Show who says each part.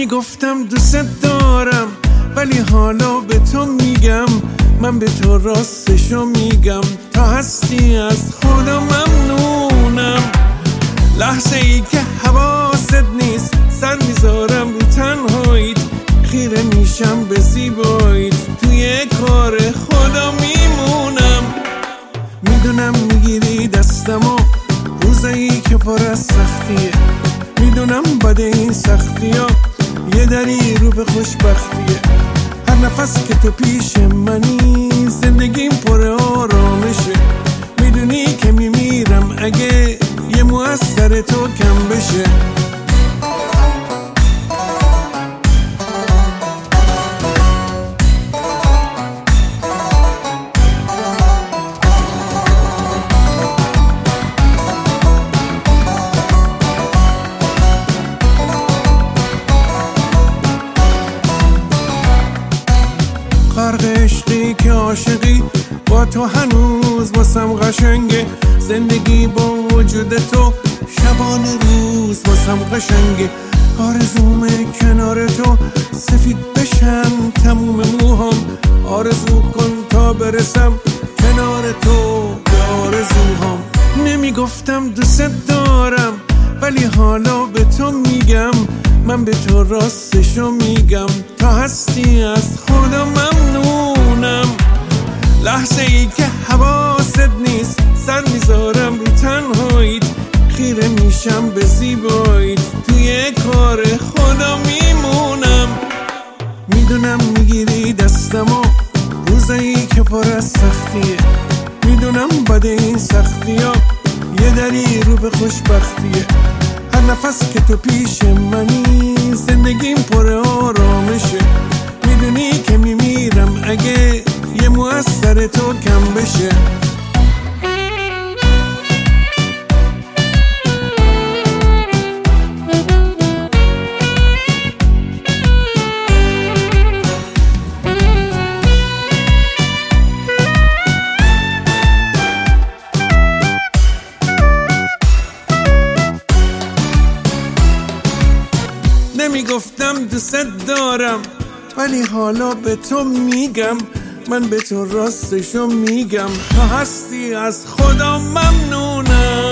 Speaker 1: نمیگفتم دوست دارم، ولی حالا به تو میگم، من به تو راستشو میگم. تا هستی از خدا ممنونم. لحظه ای که حواست نیست، سر میذارم رو تنهاییت، خیره میشم به زیباییت، توی کار خدا میمونم. میدونم میگیری دستمو روزایی که پر از سختیه، میدونم بد این سختی‌ها یه دری رو به خوشبختیه. هر نفس که تو پیش منی زندگیم پر آرامشه، میدونی که میمیرم اگه یه مو از سر تو کم بشه. غرق عشقی که عاشقی، با تو هنوز واسم قشنگه. زندگی با وجود تو شبانه روز واسم قشنگه. آرزومه کنار تو سفید بشن تموم موهام، آرزو کن تا برسم کنار تو به آرزوهام. نمیگفتم دوست دارم، ولی حالا به تو میگم، من به تو راستشو میگم. تا هستی از خدا ممنونم. لحظه ای که حواست نیست، سر میذارم رو تنهاییت، خیره میشم به زیباییت، توی کار خدا میمونم. میدونم میگیری دستمو روزایی که پر از سختیه، میدونم بد این سختی‌ها یه دری رو به خوشبختیه. هر نفس که تو پیش منی زندگیم پر آرامشه، میدونی که میمیرم اگه یه مو از سر تو کم بشه. نمیگفتم دوست دارم، ولی حالا به تو میگم، من به تو راستشو میگم. تا هستی از خدا ممنونم.